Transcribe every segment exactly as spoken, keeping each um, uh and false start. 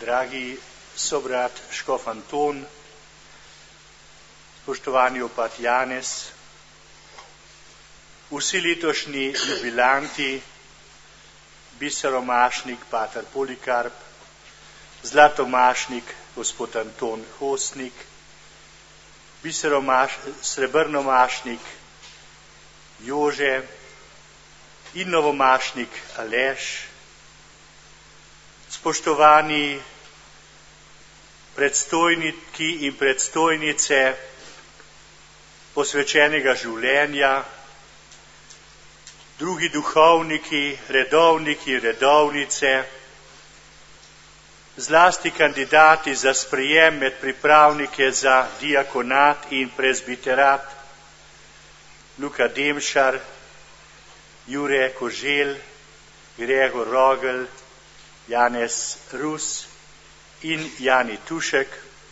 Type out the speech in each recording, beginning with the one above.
dragi sobrat škof Anton, spoštovani opat Janez, vsi letošnji jubilanti, biseromašnik pater Polikarp, zlatomašnik gospod Anton Hostnik, biseromaš, srebrnomašnik Jože in novomašnik Aleš, spoštovani predstojniki in predstojnice posvečenega življenja, drugi duhovniki, redovniki, redovnice, zlasti kandidati za sprejem med pripravnike za diakonat in prezbiterat, Luka Demšar, Jure Koželj, Gregor Rogel, Janez Rus in Jani Tušek,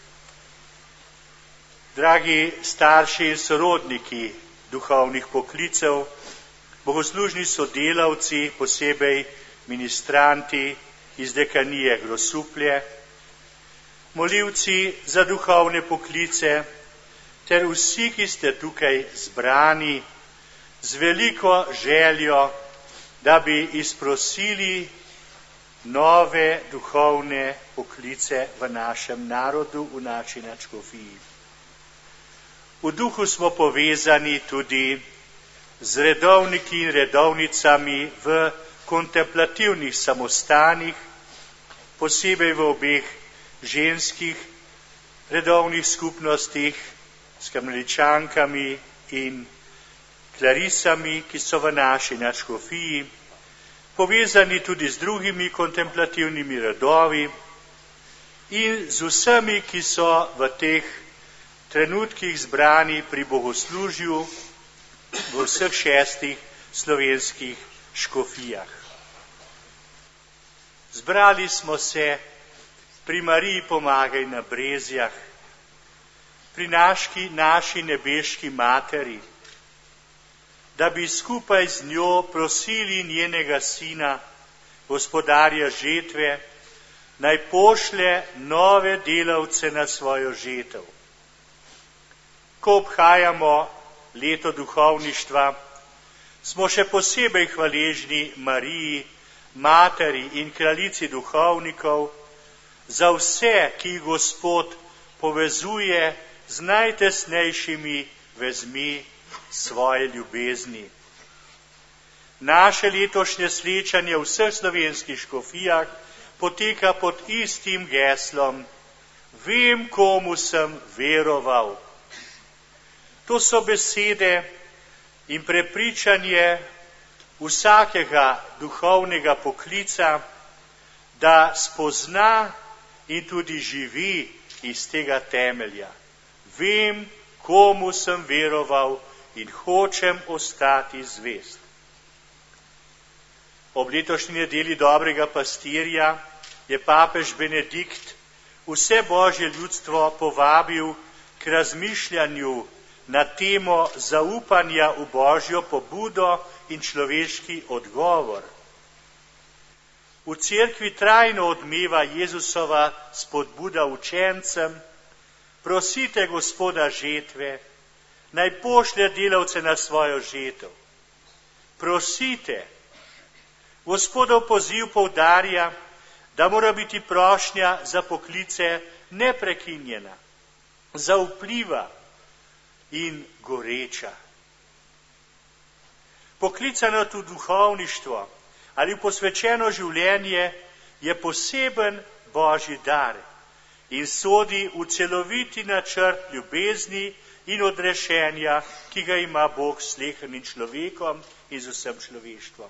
dragi starši in sorodniki duhovnih poklicev, bogoslužni sodelavci, posebej ministranti iz dekanije Grosuplje, molivci za duhovne poklice ter vsi, ki ste tukaj zbrani z veliko željo, da bi izprosili nove duhovne poklice v našem narodu, v naši nadškofiji. V duhu smo povezani tudi z redovniki in redovnicami v kontemplativnih samostanih, posebej v obeh ženskih redovnih skupnostih s karmeličankami in klarisami, ki so v naši nadškofiji, povezani tudi z drugimi kontemplativnimi redovi in z vsemi, ki so v teh trenutkih zbrani pri bogoslužju v vseh šestih slovenskih škofijah. Zbrali smo se pri Mariji Pomagaj na Brezjah, pri naški, naši nebeški materi, da bi skupaj z njo prosili njenega sina, gospodarja žetve, naj pošlje nove delavce na svojo žetev. Ko obhajamo leto duhovništva, smo še posebej hvaležni Mariji, materi in kraljici duhovnikov, za vse, ki jih Gospod povezuje z najtesnejšimi vezmi svoje ljubezni. Naše letošnje srečanje v vseh slovenskih škofijah poteka pod istim geslom: Vem, komu sem veroval. To so besede in prepričanje vsakega duhovnega poklica, da spozna in tudi živi iz tega temelja. Vem, komu sem veroval in hočem ostati zvest. Ob letošnji nedelji dobrega pastirja je papež Benedikt vse božje ljudstvo povabil k razmišljanju na temo zaupanja v božjo pobudo in človeški odgovor. V cerkvi trajno odmeva Jezusova spodbuda učencem: prosite Gospoda žetve, naj pošlje delavce na svojo žetev. Prosite. Gospodov poziv poudarja, da mora biti prošnja za poklice neprekinjena, zaupljiva in goreča. Poklicano v duhovništvo ali posvečeno življenje je poseben božji dar in sodi v celoviti načrt ljubezni in odrešenja, ki ga ima Bog s slehernim človekom in z vsem človeštvom.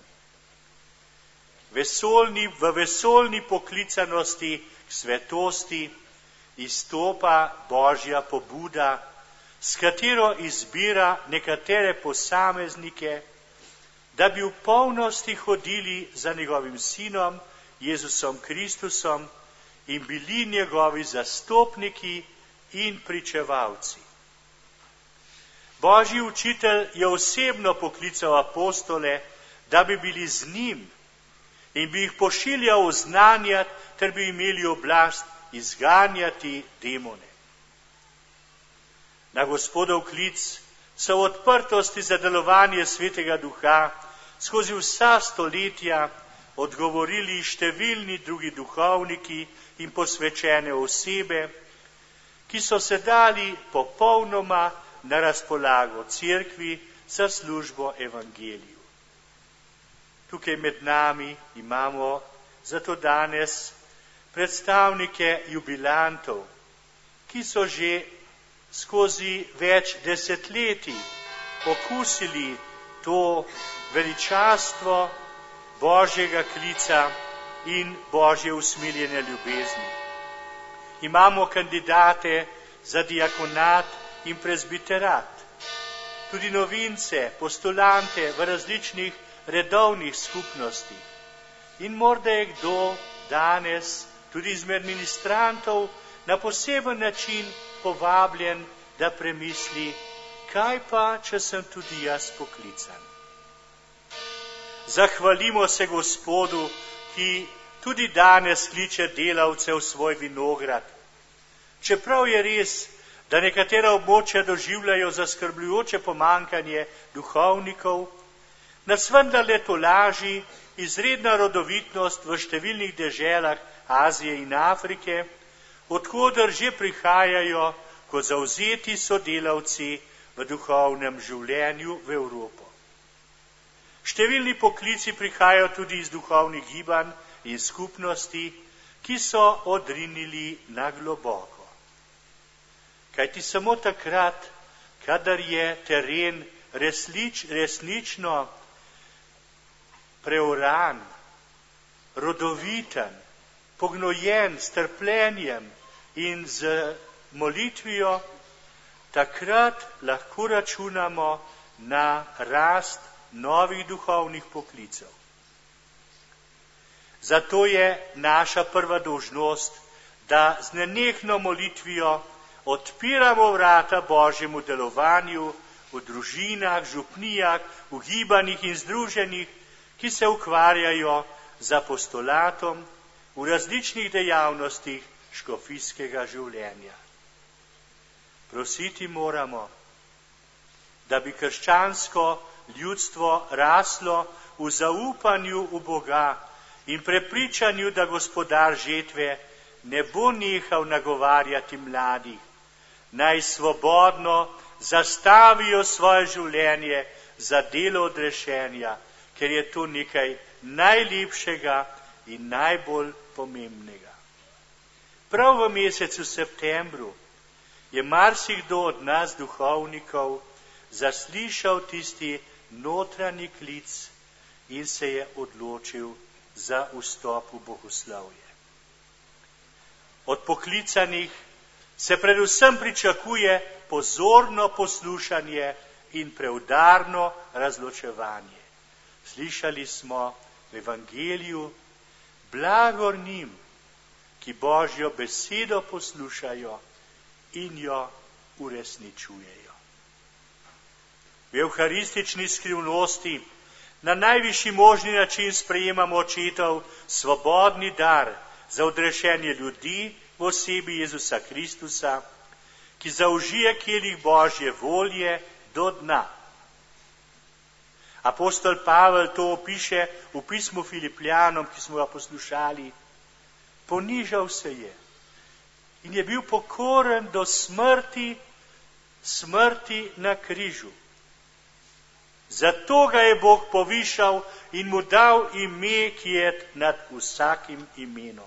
Vesolni, v vesolni poklicanosti k svetosti izstopa božja pobuda, s katero izbira nekatere posameznike, da bi v polnosti hodili za njegovim sinom, Jezusom Kristusom, in bili njegovi zastopniki in pričevalci. Božji učitelj je osebno poklical apostole, da bi bili z njim in bi jih pošiljal oznanjati, ter bi imeli oblast izganjati demone. Na Gospodov klic so v odprtosti za delovanje Svetega Duha skozi vsa stoletja odgovorili številni drugi duhovniki in posvečene osebe, ki so se dali popolnoma na razpolago cerkvi za službo evangeliju. Tukaj med nami imamo zato danes predstavnike jubilantov, ki so že skozi več desetletij okusili to veličastvo Božjega klica in Božje usmiljene ljubezni. Imamo kandidate za diakonat in prezbiterat, tudi novince, postulante v različnih redovnih skupnostih. In morda je kdo danes tudi izmed ministrantov na poseben način povabljen, da premisli, kaj pa, če sem tudi jaz poklican. Zahvalimo se Gospodu, ki tudi danes kliče delavce v svoj vinograd. Čeprav je res, da nekatera območja doživljajo zaskrbljujoče pomankanje duhovnikov, nas vendarle tolaži izredna rodovitnost v številnih deželah Azije in Afrike, odkoder že prihajajo kot zavzeti sodelavci v duhovnem življenju v Evropo. Številni poklici prihajajo tudi iz duhovnih gibanj in skupnosti, ki so odrinili na globoko. Kajti samo takrat, kadar je teren resnič, resnično preoran, rodoviten, pognojen s trpljenjem in z molitvijo, takrat lahko računamo na rast novih duhovnih poklicev. Zato je naša prva dolžnost, da z nenehno molitvijo odpiramo vrata Božjemu delovanju v družinah, župnijah, v gibanjih in združenjih, ki se ukvarjajo z apostolatom v različnih dejavnostih škofijskega življenja. Prositi moramo, da bi krščansko ljudstvo raslo v zaupanju v Boga in prepričanju, da gospodar žetve ne bo nehal nagovarjati mladih, naj svobodno zastavijo svoje življenje za delo odrešenja, ker je to nekaj najlepšega in najbolj pomembnega. Prav v mesecu septembru je marsikdo od nas duhovnikov zaslišal tisti notranji klic in se je odločil za vstop v bogoslovje. Od poklicanih se predvsem pričakuje pozorno poslušanje in preudarno razločevanje. Slišali smo v evangeliju, blagor njim, ki Božjo besedo poslušajo in jo uresničujejo. V evharistični skrivnosti na najvišji možni način sprejemamo očetov svobodni dar za odrešenje ljudi v osebi Jezusa Kristusa, ki zaužije kelih Božje volje do dna. Apostol Pavel to opiše v pismu Filipljanom, ki smo ga poslušali. Ponižal se je in je bil pokoren do smrti, smrti na križu. Zato ga je Bog povišal in mu dal ime, ki je nad vsakim imenom.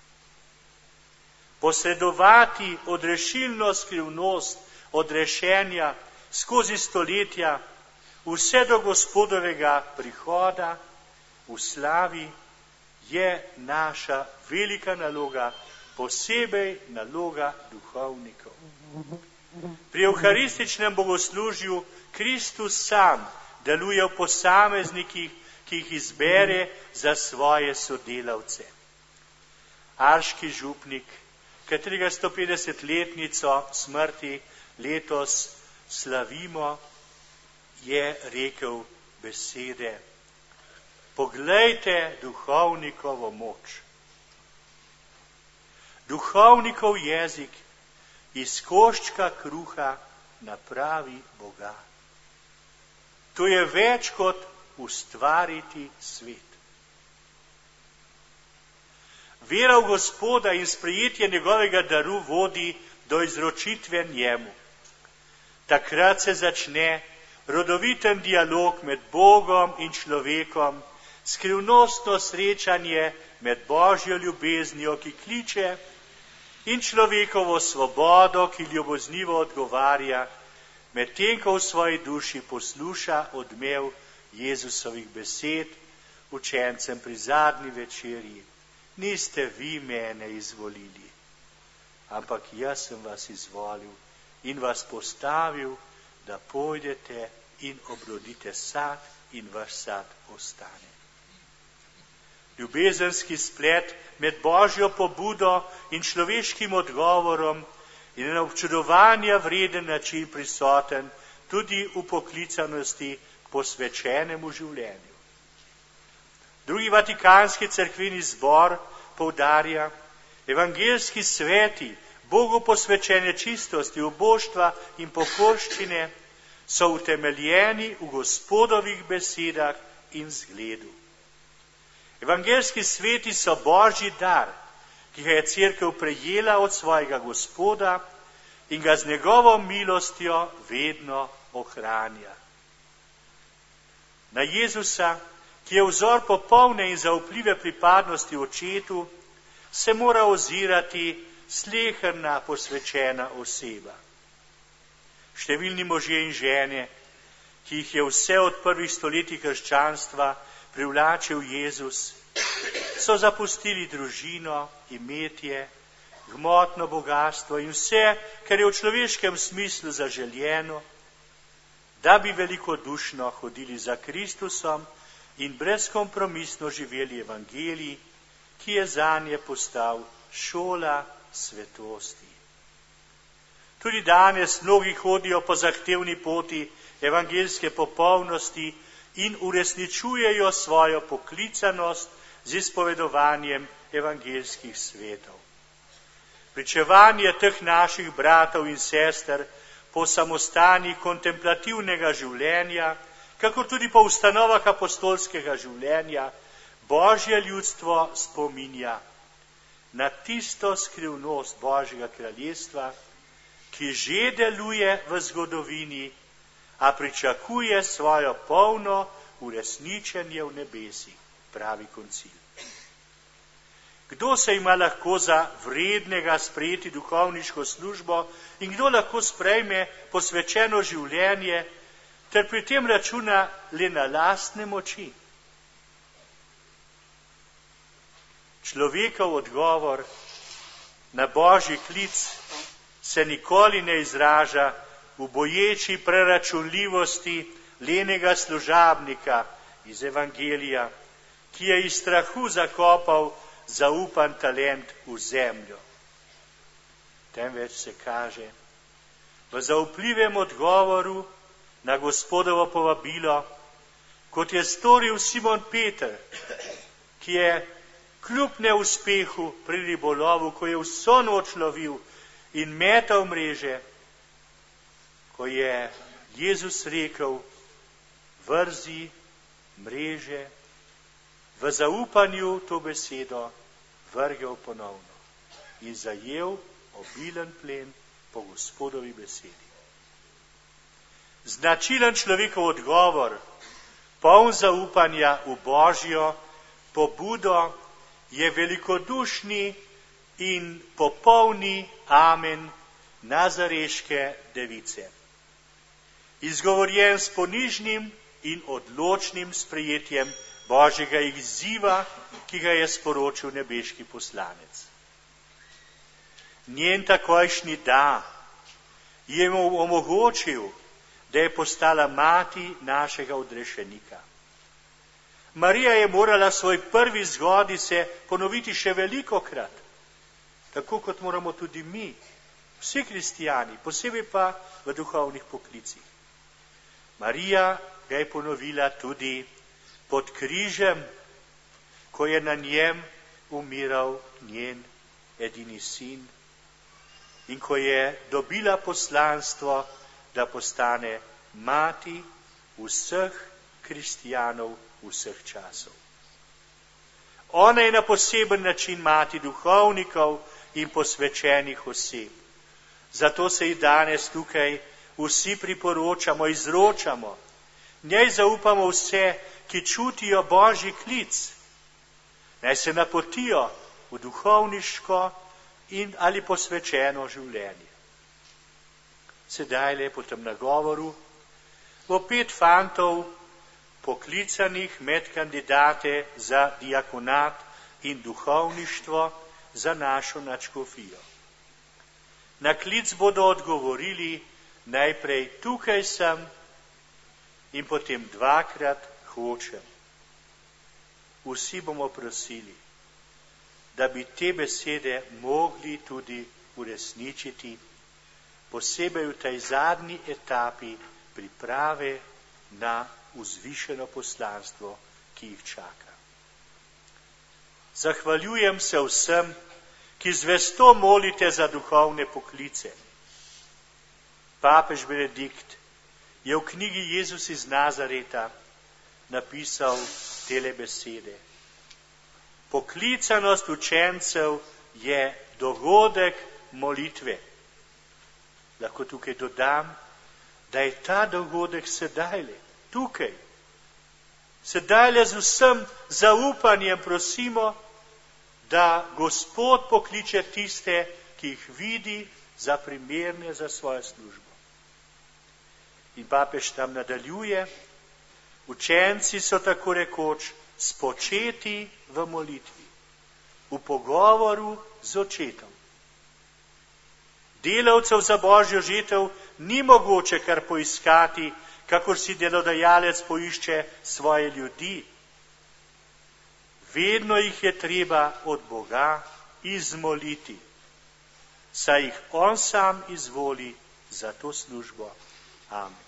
Posredovati odrešilno skrivnost odrešenja skozi stoletja vse do Gospodovega prihoda v slavi je naša velika naloga, posebej naloga duhovnikov. Pri evharističnem bogoslužju Kristus sam deluje v posameznikih, ki jih izbere za svoje sodelavce. Arški župnik, katerega stopetdesetletnico smrti letos slavimo, je rekel besede: Poglejte duhovnikovo moč. Duhovnikov jezik iz koščka kruha napravi Boga. To je več kot ustvariti svet. Vera v Gospoda in sprejetje njegovega daru vodi do izročitve njemu. Takrat se začne rodoviten dialog med Bogom in človekom, skrivnostno srečanje med Božjo ljubeznijo, ki kliče, in človekovo svobodo, ki ljuboznivo odgovarja, medtem ko v svoji duši posluša odmev Jezusovih besed učencem pri zadnji večerji. Niste vi mene izvolili, ampak jaz sem vas izvolil in vas postavil, da pojdete in obrodite sad in vaš sad ostane. Ljubezenski splet med Božjo pobudo in človeškim odgovorom je na občudovanja vreden način prisoten tudi v poklicanosti posvečenemu življenju. Drugi vatikanski cerkveni zbor poudarja, evangeljski sveti, Bogu posvečene čistosti, uboštva in pokorščine so utemeljeni v Gospodovih besedah in zgledu. Evangeljski sveti so Božji dar, ki ga je cerkev prejela od svojega Gospoda in ga z njegovo milostjo vedno ohranja. Na Jezusa, ki je vzor popolne in zaupljive pripadnosti očetu, se mora ozirati sleherna posvečena oseba. Številni možje in žene, ki jih je vse od prvih stoletij krščanstva privlačil Jezus, so zapustili družino, imetje, gmotno bogastvo in vse, kar je v človeškem smislu zaželjeno, da bi velikodušno hodili za Kristusom in brezkompromisno živeli evangelij, ki je zanje postal šola svetosti. Tudi danes mnogi hodijo po zahtevni poti evangeljske popolnosti in uresničujejo svojo poklicanost z izpovedovanjem evangeljskih svetov. Pričevanje teh naših bratov in sester po samostanji kontemplativnega življenja, kakor tudi po ustanovah apostolskega življenja, Božje ljudstvo spominja na tisto skrivnost Božjega kraljestva, ki že deluje v zgodovini, a pričakuje svojo polno uresničenje v nebesih, pravi koncil. Kdo se ima lahko za vrednega sprejeti duhovniško službo in kdo lahko sprejme posvečeno življenje, ter pri tem računa le na lastne moči? Človekov odgovor na Božji klic se nikoli ne izraža v boječi preračunljivosti lenega služabnika iz evangelija, ki je iz strahu zakopal zaupan talent v zemljo. Temveč se kaže v zaupljivem odgovoru na Gospodovo povabilo, kot je storil Simon Peter, ki je kljub neuspehu pri ribolovu, ko je vso noč lovil in metal mreže, ko je Jezus rekel, vrzi mreže, v zaupanju to besedo vrgel ponovno in zajel obilen plen po Gospodovi besedi. Značilen človekov odgovor, poln zaupanja v Božjo pobudo, je velikodušni in popolni amen nazareške device. Izgovorjen s ponižnim in odločnim sprejetjem Božjega izziva, ki ga je sporočil nebeški poslanec. Njen takojšnji da je mu omogočil, da je postala mati našega odrešenika. Marija je morala svoj prvi zgodi se ponoviti še velikokrat, tako kot moramo tudi mi, vsi kristijani, posebej pa v duhovnih poklicih. Marija ga je ponovila tudi pod križem, ko je na njem umiral njen edini sin in ko je dobila poslanstvo, da postane mati vseh kristijanov vseh časov. Ona je na poseben način mati duhovnikov in posvečenih oseb. Zato se ji danes tukaj vsi priporočamo, izročamo. Njej zaupamo vse, ki čutijo Božji klic. Naj se napotijo v duhovniško in ali posvečeno življenje. Sedaj le po tem nagovoru bo pet fantov poklicanih med kandidate za diakonat in duhovništvo za našo nadškofijo. Na klic bodo odgovorili najprej tukaj sem in potem dvakrat hočem. Vsi bomo prosili, da bi te besede mogli tudi uresničiti, posebej v tej zadnji etapi priprave na vzvišeno poslanstvo, ki jih čaka. Zahvaljujem se vsem, ki zvesto molite za duhovne poklice. Papež Benedikt je v knjigi Jezus iz Nazareta napisal tele besede. Poklicanost učencev je dogodek molitve. Lahko tukaj dodam, da je ta dogodek sedajle, tukaj. Sedajle z vsem zaupanjem prosimo, da Gospod pokliče tiste, ki jih vidi za primerne za svojo službo. In papež tam nadaljuje, učenci so tako rekoč spočeti v molitvi, v pogovoru z očetom. Delavcev za Božjo žetev ni mogoče kar poiskati, kakor si delodajalec poišče svoje ljudi. Vedno jih je treba od Boga izmoliti, saj jih On sam izvoli za to službo. Amen.